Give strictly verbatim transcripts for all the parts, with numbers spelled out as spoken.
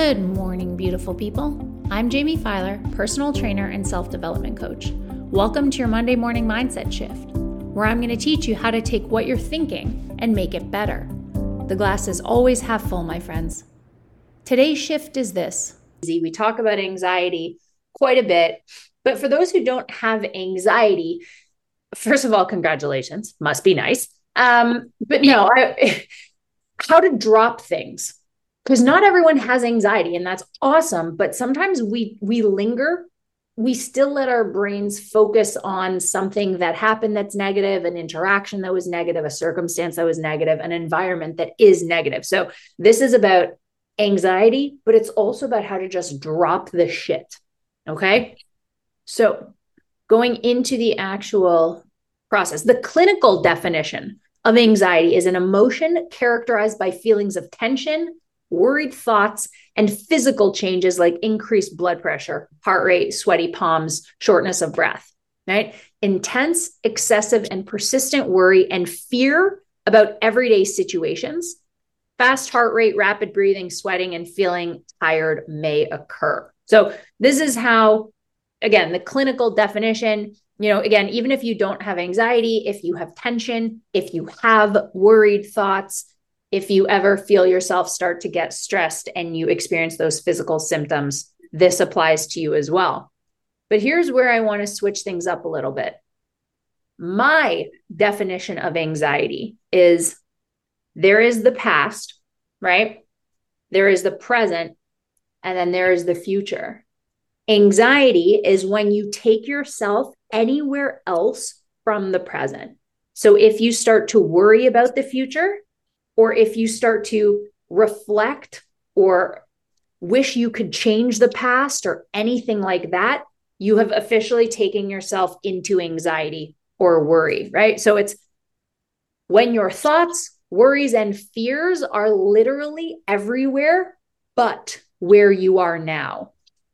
Good morning, beautiful people. I'm Jamie Filer, personal trainer and self-development coach. Welcome to your Monday morning mindset shift, where I'm going to teach you how to take what you're thinking and make it better. The glass is always half full, my friends. Today's shift is this. We talk about anxiety quite a bit, but for those who don't have anxiety, first of all, congratulations, must be nice. Um, but no, I, how to drop things. Because not everyone has anxiety, and that's awesome. But sometimes we we linger. We still let our brains focus on something that happened that's negative, an interaction that was negative, a circumstance that was negative, an environment that is negative. So this is about anxiety, but it's also about how to just drop the shit. Okay. So going into the actual process, the clinical definition of anxiety is an emotion characterized by feelings of tension, worried thoughts, and physical changes like increased blood pressure, heart rate, sweaty palms, shortness of breath, right? Intense, excessive, and persistent worry and fear about everyday situations. Fast heart rate, rapid breathing, sweating, and feeling tired may occur. So this is how, again, the clinical definition, you know, again, even if you don't have anxiety, if you have tension, if you have worried thoughts, if you ever feel yourself start to get stressed and you experience those physical symptoms, this applies to you as well. But here's where I want to switch things up a little bit. My definition of anxiety is there is the past, right? There is the present, and then there is the future. Anxiety is when you take yourself anywhere else from the present. So if you start to worry about the future, or if you start to reflect or wish you could change the past or anything like that, you have officially taken yourself into anxiety or worry, right? So it's when your thoughts, worries, and fears are literally everywhere, but where you are now.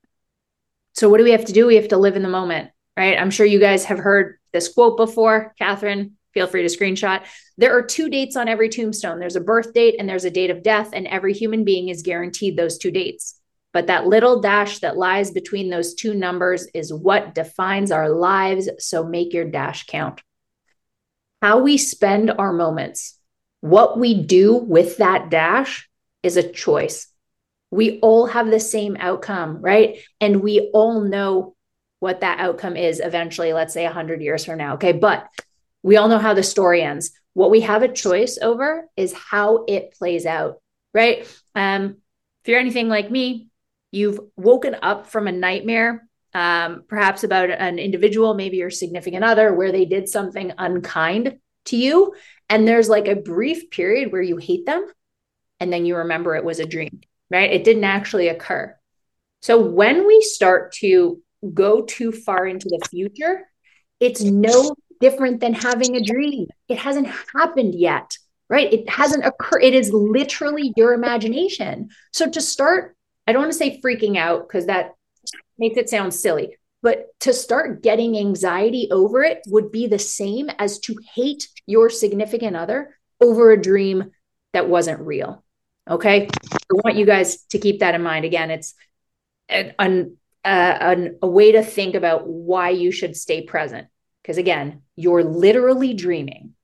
So what do we have to do? We have to live in the moment, right? I'm sure you guys have heard this quote before. Catherine, feel free to screenshot. There are two dates on every tombstone. There's a birth date and there's a date of death, and every human being is guaranteed those two dates. But that little dash that lies between those two numbers is what defines our lives. So make your dash count. How we spend our moments, what we do with that dash is a choice. We all have the same outcome, right? And we all know what that outcome is eventually, let's say one hundred years from now. Okay. But we all know how the story ends. What we have a choice over is how it plays out, right? Um, if you're anything like me, you've woken up from a nightmare, um, perhaps about an individual, maybe your significant other, where they did something unkind to you. And there's like a brief period where you hate them. And then you remember it was a dream, right? It didn't actually occur. So when we start to go too far into the future, it's no different than having a dream. It hasn't happened yet, right? It hasn't occurred. It is literally your imagination. So to start, I don't want to say freaking out because that makes it sound silly, but to start getting anxiety over it would be the same as to hate your significant other over a dream that wasn't real. Okay. I want you guys to keep that in mind. Again, it's an, an, uh, an, a way to think about why you should stay present. Because again, you're literally dreaming.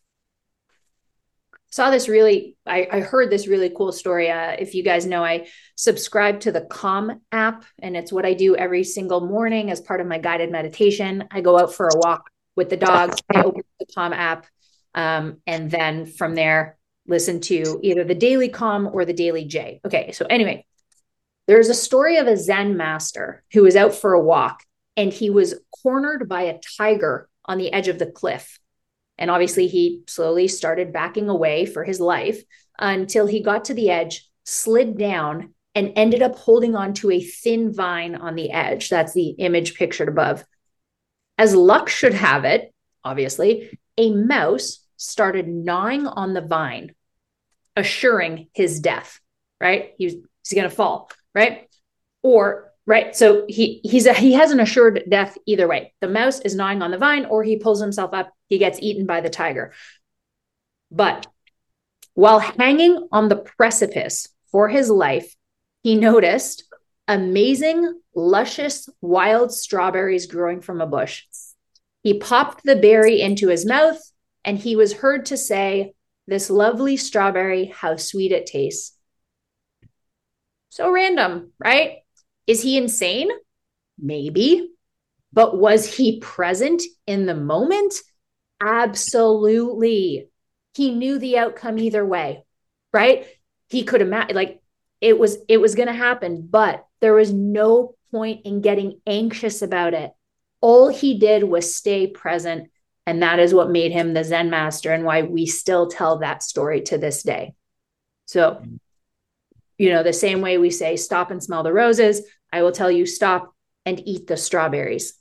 Saw this really, I, I heard this really cool story. Uh, if you guys know, I subscribe to the Calm app, and it's what I do every single morning as part of my guided meditation. I go out for a walk with the dogs. I open the Calm app, um, and then from there, listen to either the Daily Calm or the Daily J. Okay, so anyway, there's a story of a Zen master who was out for a walk, and he was cornered by a tiger on the edge of the cliff. And obviously he slowly started backing away for his life until he got to the edge, slid down, and ended up holding on to a thin vine on the edge. That's the image pictured above. As luck should have it, obviously, a mouse started gnawing on the vine, assuring his death, right? He was, he's going to fall, right? Or Right. So he he's a, he has an assured death either way. The mouse is gnawing on the vine, or he pulls himself up. He gets eaten by the tiger. But while hanging on the precipice for his life, he noticed amazing, luscious, wild strawberries growing from a bush. He popped the berry into his mouth, and he was heard to say, "This lovely strawberry, how sweet it tastes." So random, right? Is he insane? Maybe. But was he present in the moment? Absolutely. He knew the outcome either way, right? He could imagine, like, it was it was going to happen, but there was no point in getting anxious about it. All he did was stay present, and that is what made him the Zen master and why we still tell that story to this day. So, you know, the same way we say stop and smell the roses, I will tell you stop and eat the strawberries.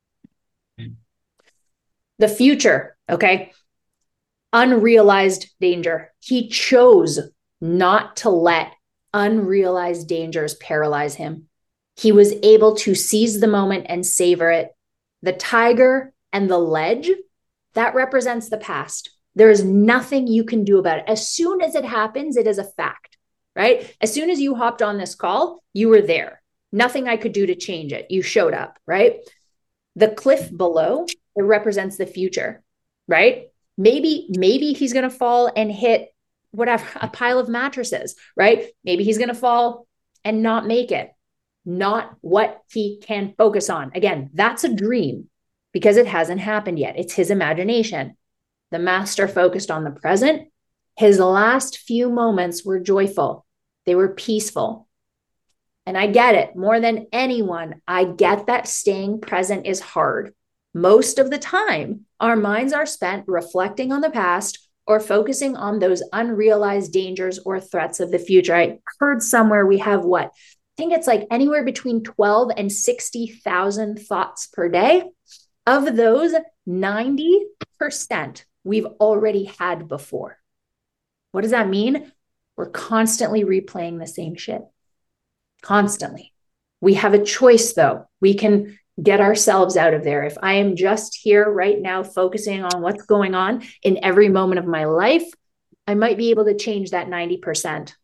The future, okay? Unrealized danger. He chose not to let unrealized dangers paralyze him. He was able to seize the moment and savor it. The tiger and the ledge, that represents the past. There is nothing you can do about it. As soon as it happens, it is a fact, right? As soon as you hopped on this call, you were there. Nothing I could do to change it. You showed up, right? The cliff below, it represents the future, right? Maybe, maybe he's going to fall and hit whatever, a pile of mattresses, right? Maybe he's going to fall and not make it. Not what he can focus on. Again, that's a dream because it hasn't happened yet. It's his imagination. The master focused on the present. His last few moments were joyful. They were peaceful. And I get it. More than anyone, I get that staying present is hard. Most of the time, our minds are spent reflecting on the past or focusing on those unrealized dangers or threats of the future. I heard somewhere we have what? I think it's like anywhere between twelve and sixty thousand thoughts per day. Of those, ninety percent we've already had before. What does that mean? We're constantly replaying the same shit. Constantly. We have a choice, though. We can get ourselves out of there. If I am just here right now focusing on what's going on in every moment of my life, I might be able to change that ninety percent.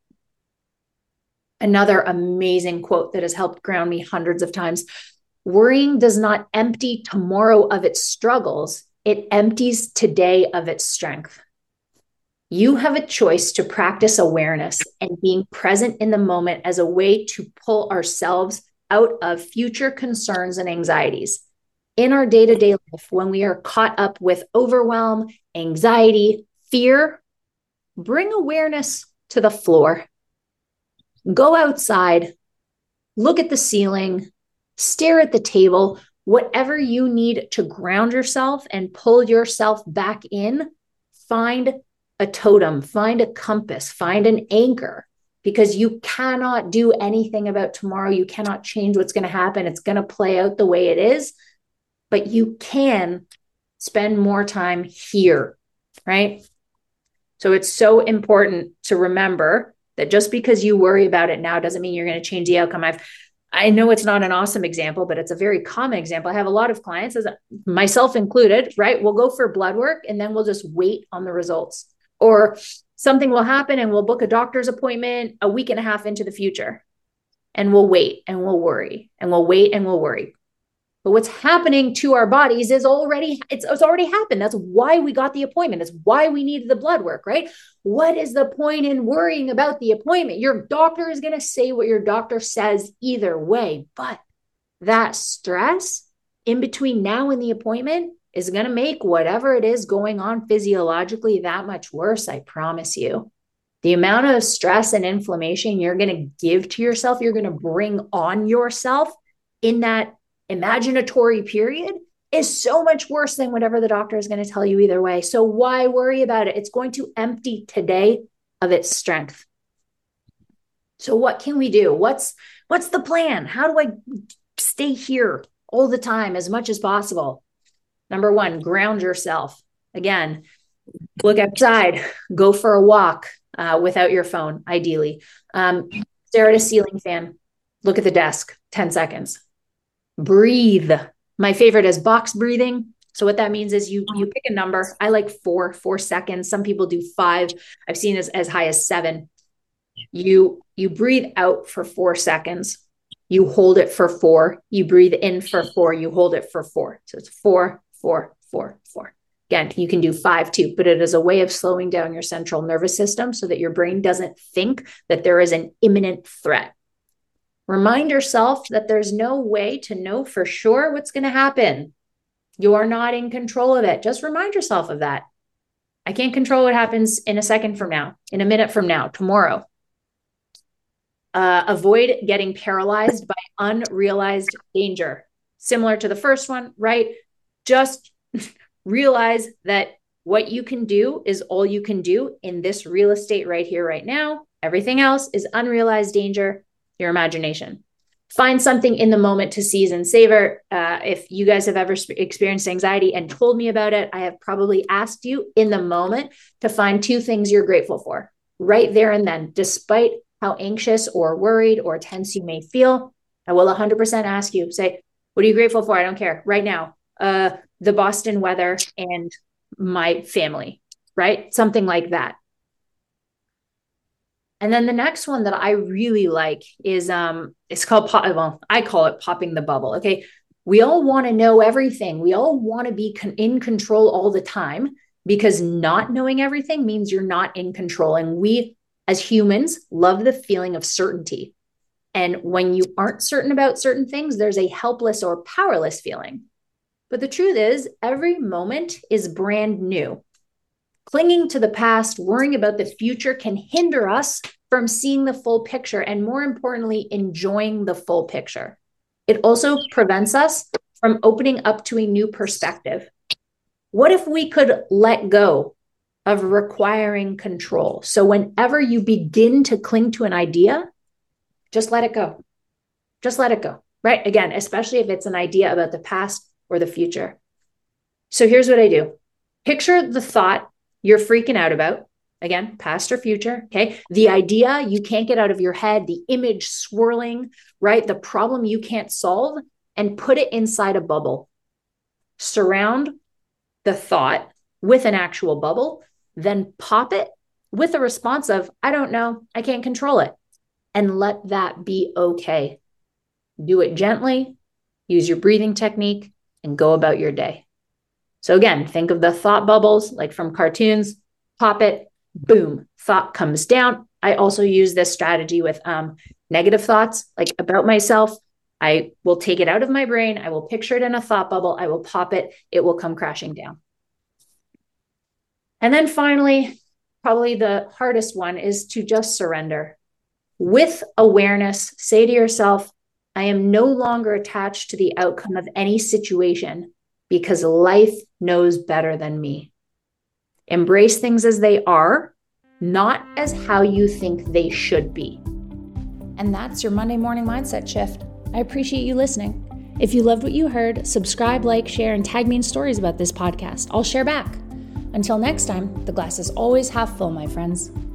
Another amazing quote that has helped ground me hundreds of times. Worrying does not empty tomorrow of its struggles. It empties today of its strength. You have a choice to practice awareness and being present in the moment as a way to pull ourselves out of future concerns and anxieties. In our day-to-day life, when we are caught up with overwhelm, anxiety, fear, bring awareness to the floor. Go outside, look at the ceiling, stare at the table, whatever you need to ground yourself and pull yourself back in. Find a totem, find a compass, find an anchor, because you cannot do anything about tomorrow. You cannot change what's going to happen. It's going to play out the way it is, but you can spend more time here, right? So it's so important to remember that just because you worry about it now doesn't mean you're going to change the outcome. I've, I know it's not an awesome example, but it's a very common example. I have a lot of clients, as myself included, right? We'll go for blood work and then we'll just wait on the results. Or something will happen and we'll book a doctor's appointment a week and a half into the future. And we'll wait and we'll worry and we'll wait and we'll worry. But what's happening to our bodies is already, it's, it's already happened. That's why we got the appointment. It's why we needed the blood work, right? What is the point in worrying about the appointment? Your doctor is going to say what your doctor says either way. But that stress in between now and the appointment is going to make whatever it is going on physiologically that much worse, I promise you. The amount of stress and inflammation you're going to give to yourself, you're going to bring on yourself in that imaginatory period is so much worse than whatever the doctor is going to tell you either way. So why worry about it? It's going to empty today of its strength. So what can we do? What's, what's the plan? How do I stay here all the time as much as possible? Number one, ground yourself. Again, look outside, go for a walk uh, without your phone, ideally. Um, stare at a ceiling fan, look at the desk, ten seconds. Breathe. My favorite is box breathing. So what that means is you, you pick a number. I like four, four seconds. Some people do five. I've seen as, as high as seven. You, you breathe out for four seconds. You hold it for four. You breathe in for four. You hold it for four. So it's four, four, four, four. Again, you can do five too, but it is a way of slowing down your central nervous system so that your brain doesn't think that there is an imminent threat. Remind yourself that there's no way to know for sure what's going to happen. You are not in control of it. Just remind yourself of that. I can't control what happens in a second from now, in a minute from now, tomorrow. Uh, avoid getting paralyzed by unrealized danger. Similar to the first one, right? Just realize that what you can do is all you can do in this real estate right here, right now. Everything else is unrealized danger, your imagination. Find something in the moment to seize and savor. Uh, if you guys have ever experienced anxiety and told me about it, I have probably asked you in the moment to find two things you're grateful for right there and then, despite how anxious or worried or tense you may feel. I will one hundred percent ask you, say, what are you grateful for? I don't care. Right now, uh, the Boston weather and my family, right? Something like that. And then the next one that I really like is, um, it's called, pop, well, I call it popping the bubble. Okay. We all want to know everything. We all want to be con- in control all the time, because not knowing everything means you're not in control. And we as humans love the feeling of certainty. And when you aren't certain about certain things, there's a helpless or powerless feeling. But the truth is, every moment is brand new. Clinging to the past, worrying about the future can hinder us from seeing the full picture and, more importantly, enjoying the full picture. It also prevents us from opening up to a new perspective. What if we could let go of requiring control? So whenever you begin to cling to an idea, just let it go. Just let it go, right? Again, especially if it's an idea about the past or the future. So here's what I do. Picture the thought you're freaking out about. Again, past or future, okay? The idea you can't get out of your head, the image swirling, right? The problem you can't solve, and put it inside a bubble. Surround the thought with an actual bubble, then pop it with a response of, I don't know, I can't control it. And let that be okay. Do it gently, use your breathing technique, and go about your day. So again, think of the thought bubbles like from cartoons, pop it, boom, thought comes down. I also use this strategy with um, negative thoughts, like about myself. I will take it out of my brain. I will picture it in a thought bubble. I will pop it. It will come crashing down. And then finally, probably the hardest one is to just surrender. With awareness, say to yourself, I am no longer attached to the outcome of any situation because life knows better than me. Embrace things as they are, not as how you think they should be. And that's your Monday morning mindset shift. I appreciate you listening. If you loved what you heard, subscribe, like, share, and tag me in stories about this podcast. I'll share back. Until next time, the glass is always half full, my friends.